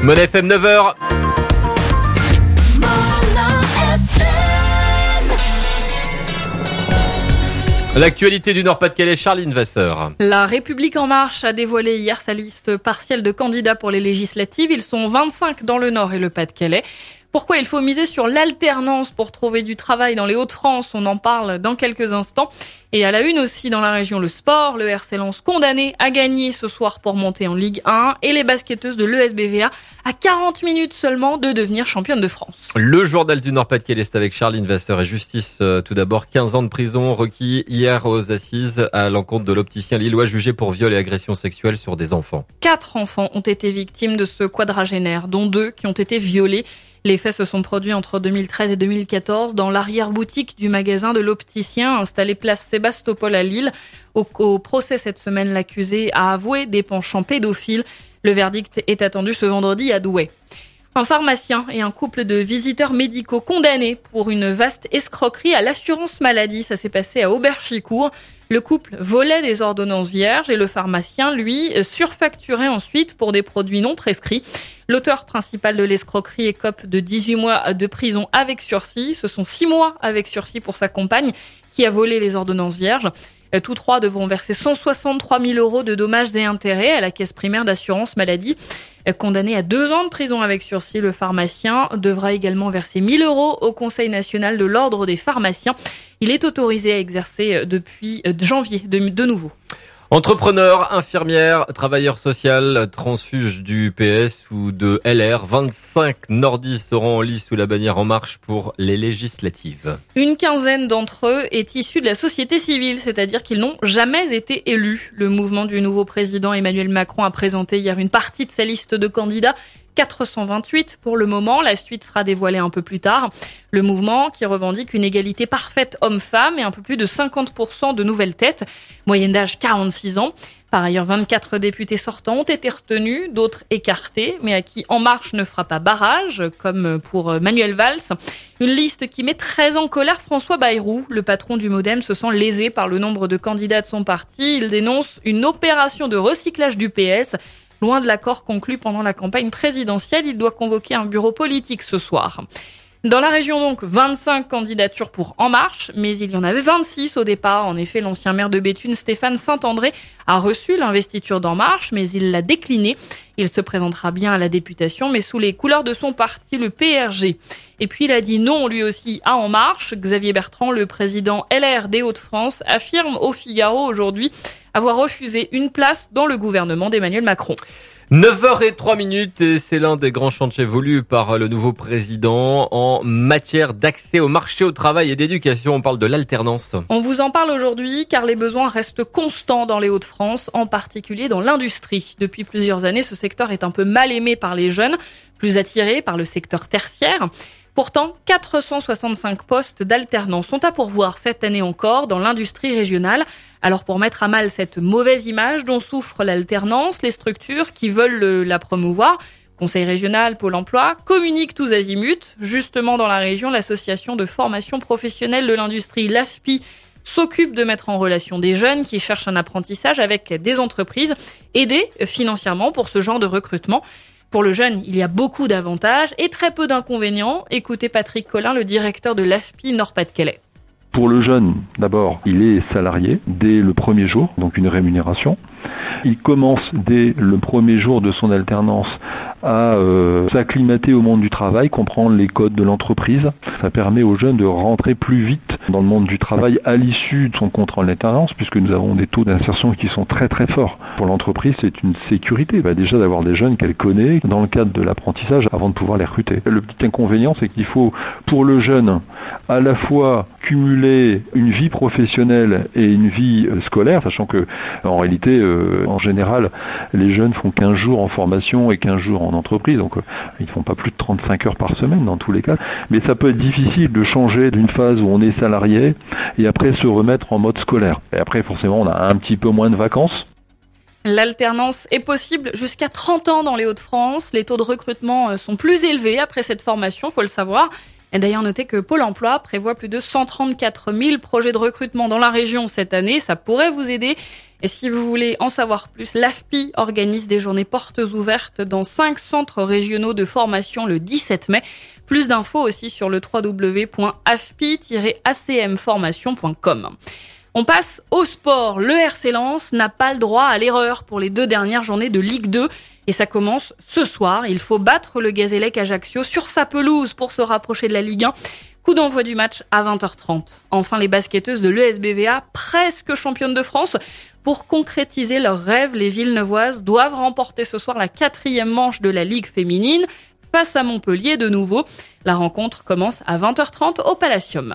Mon FM 9h. L'actualité du Nord-Pas-de-Calais, Charline Vasseur. La République En Marche a dévoilé hier sa liste partielle de candidats pour les législatives. Ils sont 25 dans le Nord et le Pas-de-Calais. Pourquoi il faut miser sur l'alternance pour trouver du travail dans les Hauts-de-France? On en parle dans quelques instants. Et à la une aussi dans la région, le sport. Le RC Lens condamné à gagner ce soir pour monter en Ligue 1. Et les basketteuses de l'ESBVA à 40 minutes seulement de devenir championne de France. Le journal du Nord-Pas-de-Calais, c'est avec Charline Vasseur et justice. Tout d'abord, 15 ans de prison requis hier aux assises à l'encontre de l'opticien lillois jugé pour viol et agression sexuelle sur des enfants. 4 enfants ont été victimes de ce quadragénaire, dont 2 qui ont été violés. Les faits se sont produits entre 2013 et 2014 dans l'arrière-boutique du magasin de l'opticien installé place Sébastopol à Lille. Au procès cette semaine, l'accusé a avoué des penchants pédophiles. Le verdict est attendu ce vendredi à Douai. Un pharmacien et un couple de visiteurs médicaux condamnés pour une vaste escroquerie à l'assurance maladie. Ça s'est passé à Auberchicourt. Le couple volait des ordonnances vierges et le pharmacien, lui, surfacturait ensuite pour des produits non prescrits. L'auteur principal de l'escroquerie écope de 18 mois de prison avec sursis. Ce sont 6 mois avec sursis pour sa compagne qui a volé les ordonnances vierges. Tous 3 devront verser 163 000 € de dommages et intérêts à la caisse primaire d'assurance maladie. Condamné à 2 ans de prison avec sursis, le pharmacien devra également verser 1 000 € au Conseil national de l'ordre des pharmaciens. Il est autorisé à exercer depuis janvier de nouveau. Entrepreneurs, infirmières, travailleurs sociaux, transfuges du PS ou de LR, 25 nordistes seront en lice sous la bannière En Marche pour les législatives. Une quinzaine d'entre eux est issue de la société civile, c'est-à-dire qu'ils n'ont jamais été élus. Le mouvement du nouveau président Emmanuel Macron a présenté hier une partie de sa liste de candidats. 428 pour le moment, la suite sera dévoilée un peu plus tard. Le mouvement qui revendique une égalité parfaite homme-femme et un peu plus de 50% de nouvelles têtes, moyenne d'âge 46 ans. Par ailleurs, 24 députés sortants ont été retenus, d'autres écartés, mais à qui En Marche ne fera pas barrage, comme pour Manuel Valls. Une liste qui met très en colère François Bayrou. Le patron du Modem se sent lésé par le nombre de candidats de son parti. Il dénonce une opération de recyclage du PS. Loin de l'accord conclu pendant la campagne présidentielle, il doit convoquer un bureau politique ce soir. Dans la région donc, 25 candidatures pour En Marche, mais il y en avait 26 au départ. En effet, l'ancien maire de Béthune, Stéphane Saint-André, a reçu l'investiture d'En Marche, mais il l'a déclinée. Il se présentera bien à la députation, mais sous les couleurs de son parti, le PRG. Et puis il a dit non lui aussi à En Marche. Xavier Bertrand, le président LR des Hauts-de-France, affirme au Figaro aujourd'hui avoir refusé une place dans le gouvernement d'Emmanuel Macron. 9h03 et c'est l'un des grands chantiers voulus par le nouveau président en matière d'accès au marché au travail et d'éducation. On parle de l'alternance. On vous en parle aujourd'hui car les besoins restent constants dans les Hauts-de-France, en particulier dans l'industrie. Depuis plusieurs années, ce secteur est un peu mal aimé par les jeunes, plus attiré par le secteur tertiaire. Pourtant, 465 postes d'alternance sont à pourvoir cette année encore dans l'industrie régionale. Alors pour mettre à mal cette mauvaise image dont souffre l'alternance, les structures qui veulent la promouvoir, Conseil régional, Pôle emploi, communiquent tous azimuts. Justement dans la région, l'association de formation professionnelle de l'industrie, l'AFPI, s'occupe de mettre en relation des jeunes qui cherchent un apprentissage avec des entreprises, aidées financièrement pour ce genre de recrutement. Pour le jeune, il y a beaucoup d'avantages et très peu d'inconvénients. Écoutez Patrick Collin, le directeur de l'AFPI Nord-Pas-de-Calais. Pour le jeune, d'abord, il est salarié dès le premier jour, donc une rémunération. Il commence dès le premier jour de son alternance à s'acclimater au monde du travail, comprendre les codes de l'entreprise. Ça permet aux jeunes de rentrer plus vite dans le monde du travail à l'issue de son contrat en alternance, puisque nous avons des taux d'insertion qui sont très très forts. Pour l'entreprise, c'est une sécurité, déjà d'avoir des jeunes qu'elle connaît dans le cadre de l'apprentissage avant de pouvoir les recruter. Le petit inconvénient, c'est qu'il faut, pour le jeune, à la fois cumuler une vie professionnelle et une vie scolaire, sachant que en réalité, en général, les jeunes font 15 jours en formation et 15 jours en entreprise, donc ils ne font pas plus de 35 heures par semaine dans tous les cas. Mais ça peut être difficile de changer d'une phase où on est salarié et après se remettre en mode scolaire. Et après, forcément, on a un petit peu moins de vacances. L'alternance est possible jusqu'à 30 ans dans les Hauts-de-France. Les taux de recrutement sont plus élevés après cette formation, faut le savoir. Et d'ailleurs, notez que Pôle emploi prévoit plus de 134 000 projets de recrutement dans la région cette année. Ça pourrait vous aider. Et si vous voulez en savoir plus, l'AFPI organise des journées portes ouvertes dans 5 centres régionaux de formation le 17 mai. Plus d'infos aussi sur le www.afpi-acmformation.com. On passe au sport. Le RC Lens n'a pas le droit à l'erreur pour les 2 dernières journées de Ligue 2. Et ça commence ce soir. Il faut battre le Gazélec Ajaccio sur sa pelouse pour se rapprocher de la Ligue 1. Coup d'envoi du match à 20h30. Enfin, les basketteuses de l'ESBVA, presque championnes de France. Pour concrétiser leurs rêves, les Villeneuvoises doivent remporter ce soir la 4e manche de la Ligue féminine face à Montpellier de nouveau. La rencontre commence à 20h30 au Palacium.